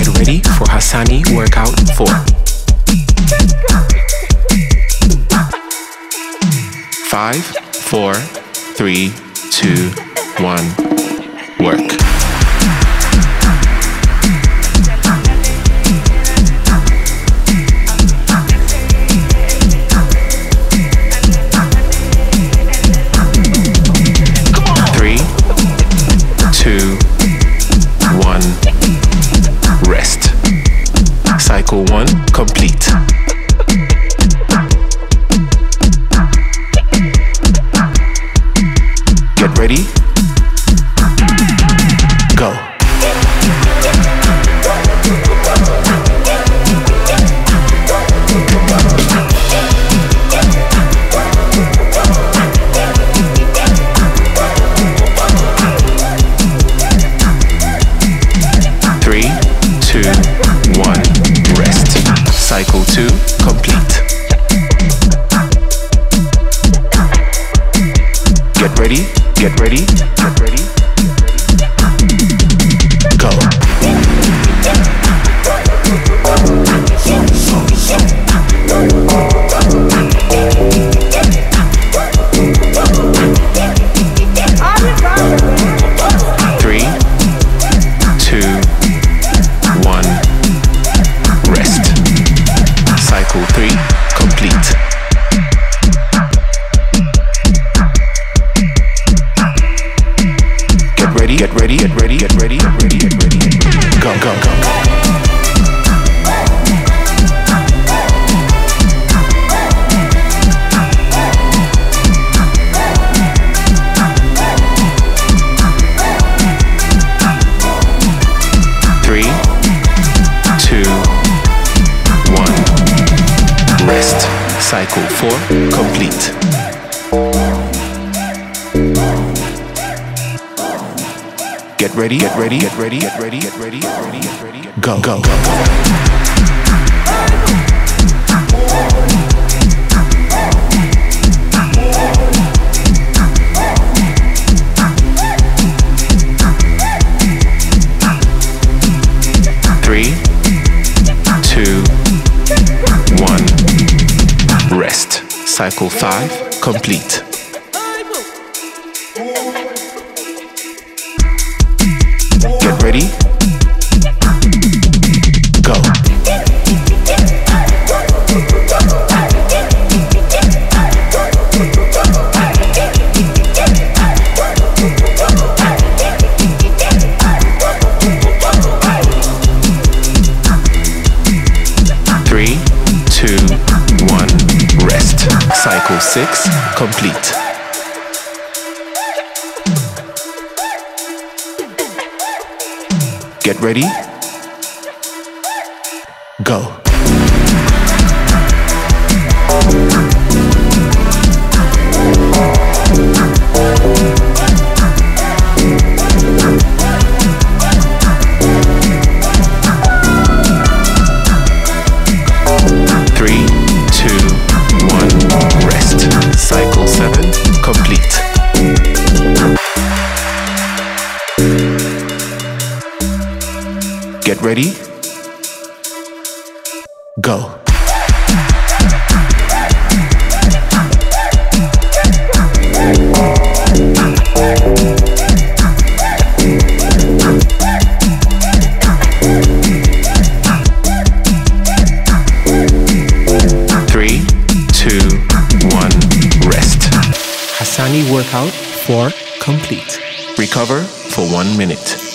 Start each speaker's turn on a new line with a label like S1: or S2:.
S1: ready for Hassani Workout 4. 5, 4, 3, 2, 1, work. 3, 2, 1, rest. Cycle 1 complete. Get ready. Go. 3, 2, 1, rest. Cycle 2 complete. Get ready. Get ready. Get ready. Go. 3, 2, 1, rest. Cycle 3 complete. Get ready, get ready, get ready, get ready, get ready, get ready. Go, go, go, go. 3, 2, 1, rest. Cycle 4 complete. Get ready, get ready, get ready, get ready, get ready, get ready, get ready. Go, go, go, go. 3, 2, 1, rest. Cycle 5 complete. Get ready. Go. 3, 2, 1, rest. Cycle 6 complete. Get ready. Go. 3, 2, 1, rest. Cycle 7 complete. Get ready. Go. 3, 2, 1, rest. Hassani Workout 4 complete. Recover for 1 minute.